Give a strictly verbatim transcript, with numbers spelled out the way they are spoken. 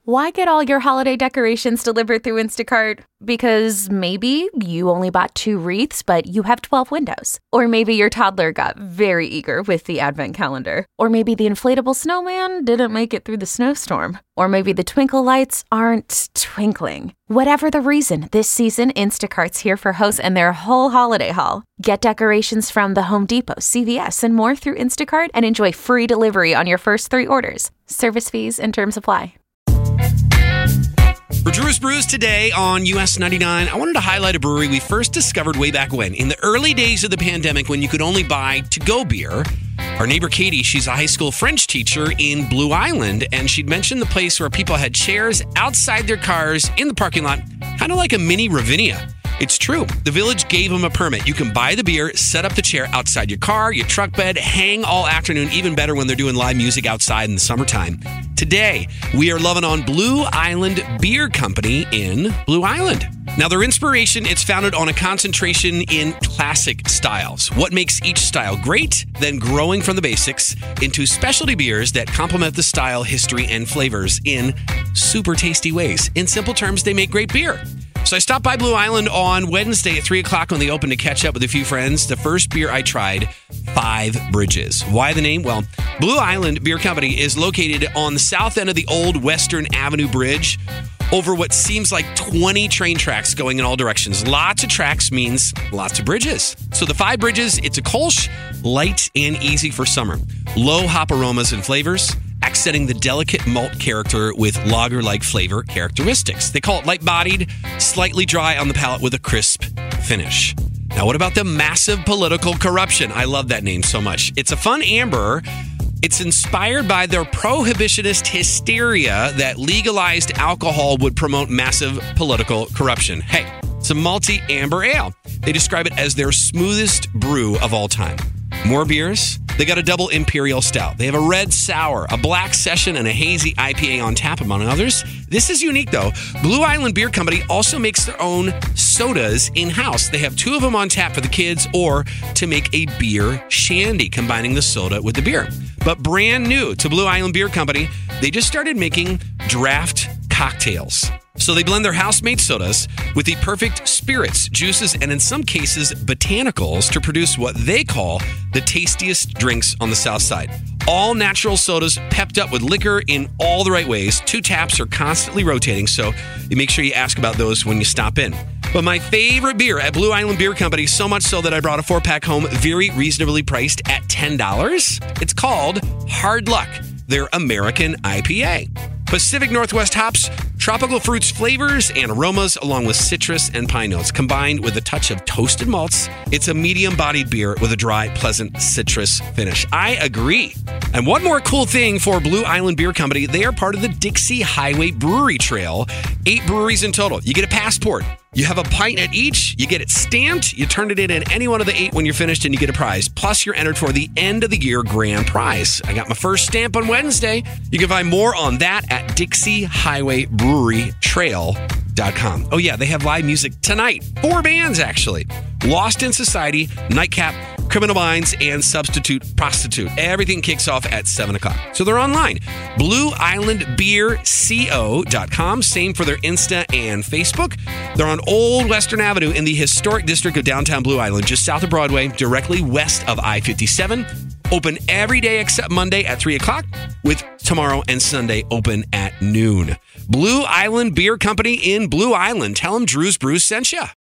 Why get all your holiday decorations delivered through Instacart? Because maybe you only bought two wreaths, but you have twelve windows. Or maybe your toddler got very eager with the advent calendar. Or maybe the inflatable snowman didn't make it through the snowstorm. Or maybe the twinkle lights aren't twinkling. Whatever the reason, this season, Instacart's here for hosts and their whole holiday haul. Get decorations from the Home Depot, C V S, and more through Instacart and enjoy free delivery on your first three orders. Service fees and terms apply. For Drew's Brews today on U S ninety-nine, I wanted to highlight a brewery we first discovered way back when. In the early days of the pandemic, when you could only buy to-go beer, our neighbor Katie, she's a high school French teacher in Blue Island, and she'd mentioned the place where people had chairs outside their cars in the parking lot, kind of like a mini Ravinia. It's true. The village gave them a permit. You can buy the beer, set up the chair outside your car, your truck bed, hang all afternoon, even better when they're doing live music outside in the summertime. Today, we are loving on Blue Island Beer Company in Blue Island. Now, their inspiration, it's founded on a concentration in classic styles. What makes each style great, then growing from the basics into specialty beers that complement the style, history, and flavors in super tasty ways. In simple terms, they make great beer. So I stopped by Blue Island on Wednesday at three o'clock when they opened to catch up with a few friends. The first beer I tried, Five Bridges. Why the name? Well, Blue Island Beer Company is located on the south end of the old Western Avenue Bridge over what seems like twenty train tracks going in all directions. Lots of tracks means lots of bridges. So the Five Bridges, it's a Kolsch, light and easy for summer. Low hop aromas and flavors, accenting the delicate malt character with lager-like flavor characteristics. They call it light-bodied, slightly dry on the palate with a crisp finish. Now, what about the massive political corruption? I love that name so much. It's a fun amber. It's inspired by their prohibitionist hysteria that legalized alcohol would promote massive political corruption. Hey, it's a malty amber ale. They describe it as their smoothest brew of all time. More beers. They got a double imperial stout. They have a red sour, a black session, and a hazy I P A on tap, among others. This is unique, though. Blue Island Beer Company also makes their own sodas in-house. They have two of them on tap for the kids or to make a beer shandy, combining the soda with the beer. But brand new to Blue Island Beer Company, they just started making draft cocktails. So they blend their house-made sodas with the perfect spirits, juices, and in some cases, botanicals to produce what they call the tastiest drinks on the South Side. All natural sodas pepped up with liquor in all the right ways. Two taps are constantly rotating, so you make sure you ask about those when you stop in. But my favorite beer at Blue Island Beer Company, so much so that I brought a four-pack home, very reasonably priced at ten dollars. It's called Hard Luck, their American I P A. Pacific Northwest hops, tropical fruits, flavors, and aromas, along with citrus and pine notes, combined with a touch of toasted malts. It's a medium-bodied beer with a dry, pleasant citrus finish. I agree. And one more cool thing for Blue Island Beer Company, they are part of the Dixie Highway Brewery Trail. Eight breweries in total. You get a passport. You have a pint at each. You get it stamped. You turn it in at any one of the eight when you're finished, and you get a prize. Plus, you're entered for the end of the year grand prize. I got my first stamp on Wednesday. You can find more on that at Dixie Highway Brewery Trail dot com. Oh, yeah, they have live music tonight. Four bands, actually. Lost in Society, Nightcap, Criminal Minds, and Substitute Prostitute. Everything kicks off at seven o'clock. So they're online. Blue Island Beer Co dot com. Same for their Insta and Facebook. They're on Old Western Avenue in the historic district of downtown Blue Island, just south of Broadway, directly west of I fifty-seven. Open every day except Monday at three o'clock, with tomorrow and Sunday open at noon. Blue Island Beer Company in Blue Island. Tell them Drew's Brews sent you.